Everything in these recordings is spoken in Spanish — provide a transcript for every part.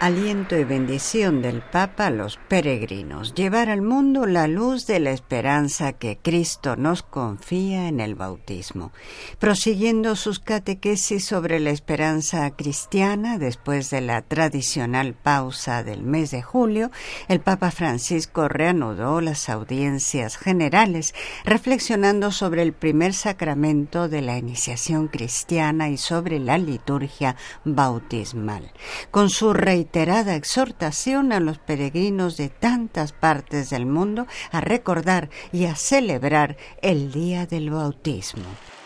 Aliento y bendición del Papa a los peregrinos. Llevar al mundo la luz de la esperanza que Cristo nos confía en el bautismo. Prosiguiendo sus catequesis sobre la esperanza cristiana, después de la tradicional pausa del mes de julio, el Papa Francisco reanudó las audiencias generales, reflexionando sobre el primer sacramento de la iniciación cristiana y sobre la liturgia bautismal. Con su reiterada exhortación a los peregrinos de tantas partes del mundo a recordar y a celebrar el día del bautismo.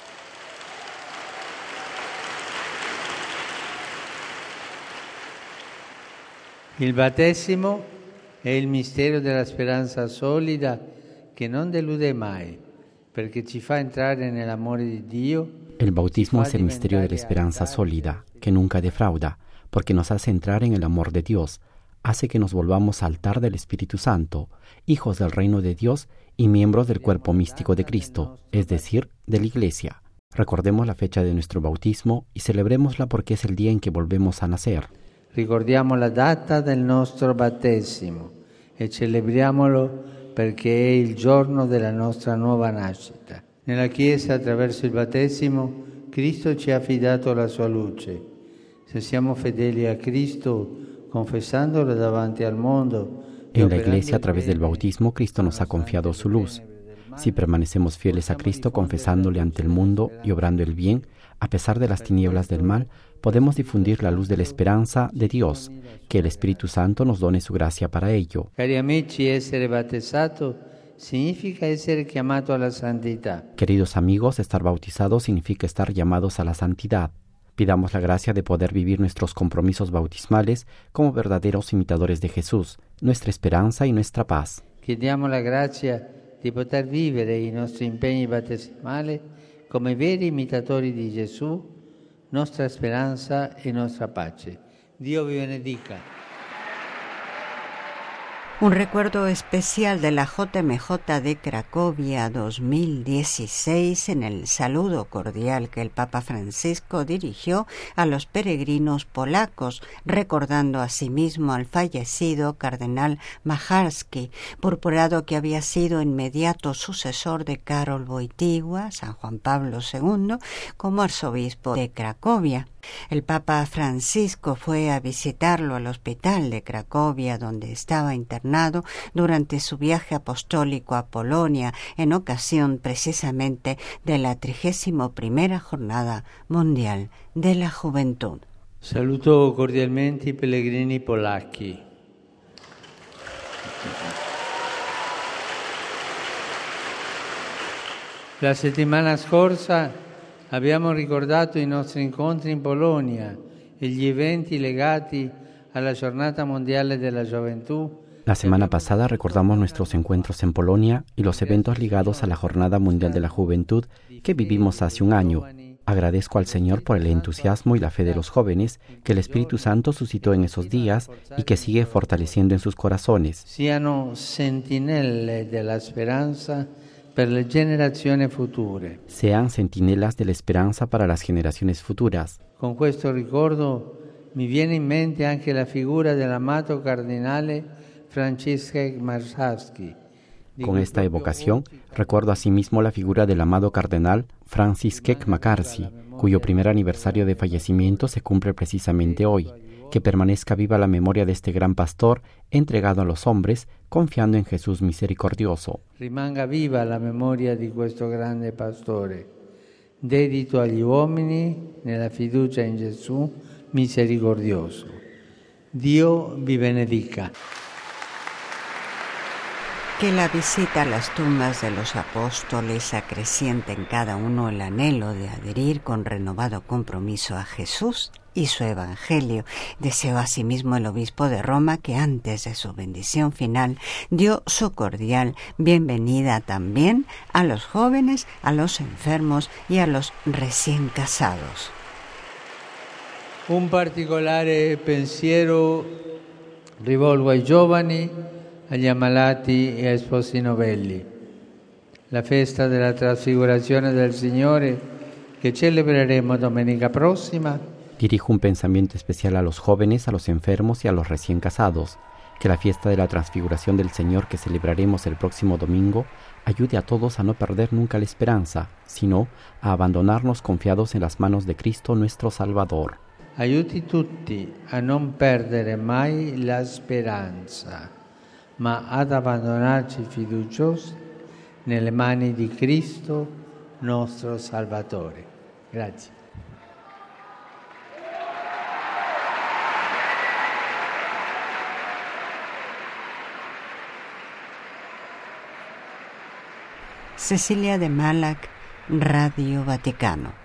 Il battesimo è il mistero della speranza solida che non delude mai, perché ci fa entrare nell'amore di Dio. El bautismo es el misterio de la esperanza sólida, que nunca defrauda, porque nos hace entrar en el amor de Dios, hace que nos volvamos altar del Espíritu Santo, hijos del reino de Dios y miembros del cuerpo místico de Cristo, es decir, de la Iglesia. Recordemos la fecha de nuestro bautismo y celebrémosla porque es el día en que volvemos a nacer. Ricordiamo la data del nostro battesimo e celebriamolo perché è il giorno della nostra nuova nascita. Nella Chiesa, attraverso il battesimo, Cristo ci ha affidato la sua luce. Se siamo fedeli a Cristo, confesándolo davanti al mundo. En la Iglesia, a través del bautismo, Cristo nos ha confiado su luz. Si permanecemos fieles a Cristo, confesándole ante el mundo y obrando el bien, a pesar de las tinieblas del mal, podemos difundir la luz de la esperanza de Dios, que el Espíritu Santo nos done su gracia para ello. Cari amici, essere battezzato significa essere chiamato alla santità. Queridos amigos, estar bautizados significa estar llamados a la santidad. Pidamos la gracia de poder vivir nuestros compromisos bautismales como verdaderos imitadores de Jesús, nuestra esperanza y nuestra paz. Chiediamo la grazia di poter vivere i nostri impegni battesimali come veri imitatori di Gesù, nostra speranza e nostra pace. Dio vi benedica. Un recuerdo especial de la JMJ de Cracovia 2016 en el saludo cordial que el Papa Francisco dirigió a los peregrinos polacos, recordando asimismo al fallecido cardenal Macharski, purpurado que había sido inmediato sucesor de Karol Wojtyła, San Juan Pablo II, como arzobispo de Cracovia. El Papa Francisco fue a visitarlo al hospital de Cracovia, donde estaba internado durante su viaje apostólico a Polonia, en ocasión precisamente de la 31ª Jornada Mundial de la Juventud. Saluto cordialmente i pellegrini polacchi. La settimana scorsa abbiamo ricordato i nostri incontri in Polonia e gli eventi legati alla Giornata Mondiale della Gioventù. La semana pasada recordamos nuestros encuentros en Polonia y los eventos ligados a la Jornada Mundial de la Juventud que vivimos hace un año. Agradezco al Señor por el entusiasmo y la fe de los jóvenes que el Espíritu Santo suscitó en esos días y que sigue fortaleciendo en sus corazones. Siano sentinelle della speranza per le generazioni future. Sean centinelas de la esperanza para las generaciones futuras. Con questo ricordo mi viene in mente anche la figura dell'amato cardinale Franciszek Marszałkowski. Con esta evocación, recuerdo asimismo la figura del amado cardenal Franciszek Marszałkowski, cuyo primer aniversario de fallecimiento se cumple precisamente hoy. Que permanezca viva la memoria de este gran pastor entregado a los hombres, confiando en Jesús misericordioso. Rimanga viva la memoria di questo grande pastore, dedito agli uomini nella fiducia in Gesù misericordioso. Dio vi benedica. Que la visita a las tumbas de los apóstoles acreciente en cada uno el anhelo de adherir con renovado compromiso a Jesús y su Evangelio. Deseó asimismo el obispo de Roma que antes de su bendición final dio su cordial bienvenida también a los jóvenes, a los enfermos y a los recién casados. Un particolare pensiero rivolgo ai giovani, agli ammalati e ai sposi novelli. La festa della trasfigurazione del Signore che celebreremo domenica prossima Dirijo un pensamiento especial a los jóvenes, a los enfermos y a los recién casados. Que la fiesta de la Transfiguración del Señor que celebraremos el próximo domingo ayude a todos a no perder nunca la esperanza, sino a abandonarnos confiados en las manos de Cristo nuestro Salvador. Aiuti tutti a non perdere mai la speranza, ma ad abbandonarci fiduciosi nelle mani di Cristo nostro Salvatore. Grazie. Cecilia de Malac, Radio Vaticano.